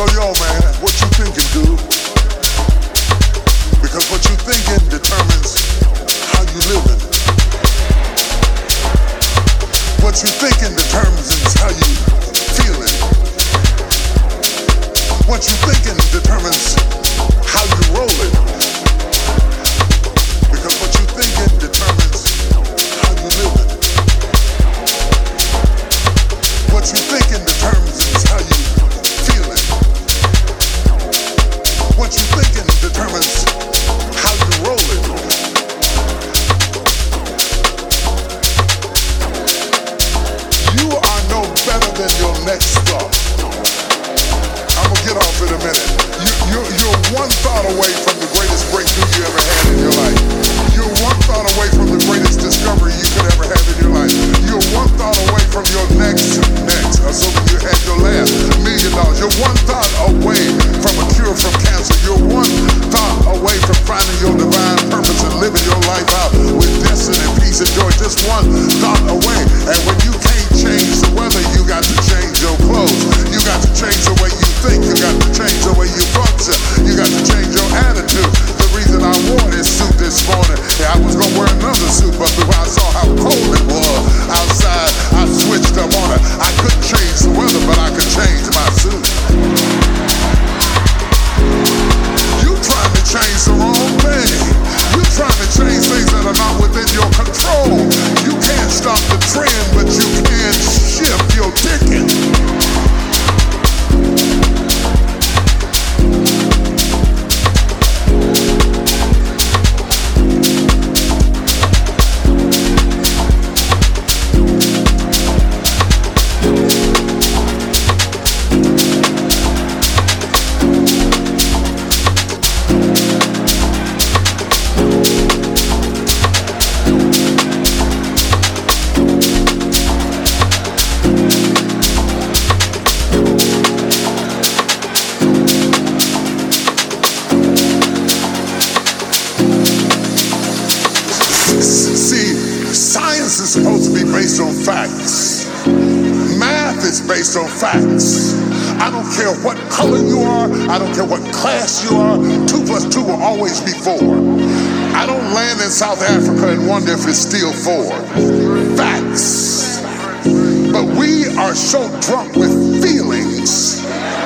So yo, man, what you thinking, dude? Because what you thinking determines how you living. What you thinking determines how you feeling. What you thinking determines how you rolling. Because what you thinking determines how you living. What you thinking determines how you feeling. What you thinking determines how you rolling. You are no better than your next thought. I'm gonna get off in a minute. You're one thought away from the greatest breakthrough you ever had in your life. You're one thought away from the greatest discovery you could ever have in your life. You're one thought away from your next, assuming you had your last $1 million. You're one thought away from a cure from cancer. You're one thought away from finding your divine purpose and living your life out with destiny, peace, and joy. Just one thought away. And when you can't change the weather, you got to change your clothes. You got to change the way you think. You got to change the way you function. You got to change your attitude. The reason I wore this suit this morning, I was gonna wear another suit, but when I saw how cold it was outside, I switched up on it. I couldn't change the weather, but I could change my suit. You trying to change the wrong thing. You trying to change things that are not within your control. You can't stop the trend, but you can shift your ticket. Is supposed to be based on facts. Math is based on facts. I don't care what color you are. I don't care what class you are. 2 plus 2 will always be 4. I don't land in South Africa and wonder if it's still 4. Facts. But we are so drunk with feelings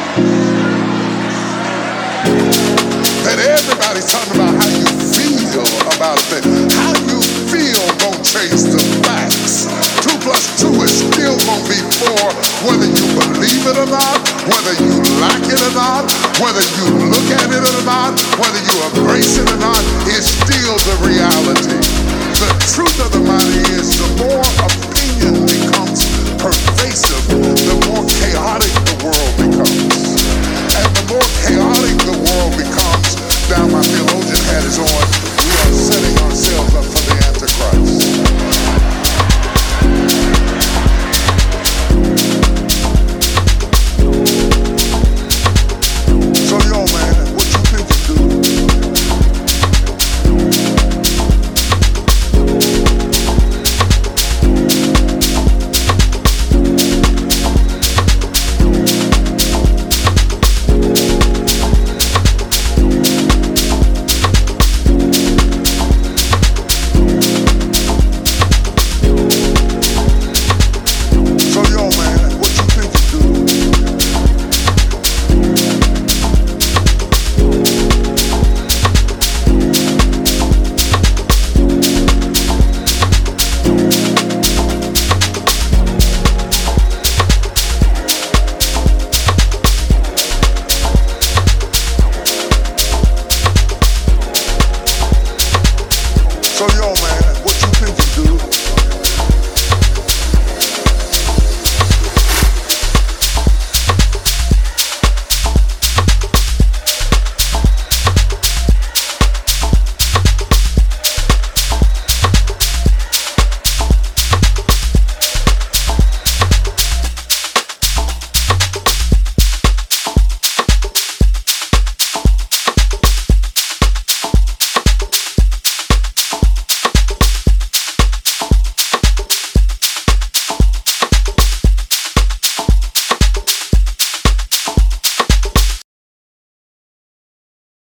that everybody's talking about how you feel about a thing. How you feel gon' change the facts. 2 plus 2 is still gon' be 4, whether you believe it or not, whether you like it or not, whether you look at it or not, whether you embrace it or not, it's still the reality. The truth of the matter is, the more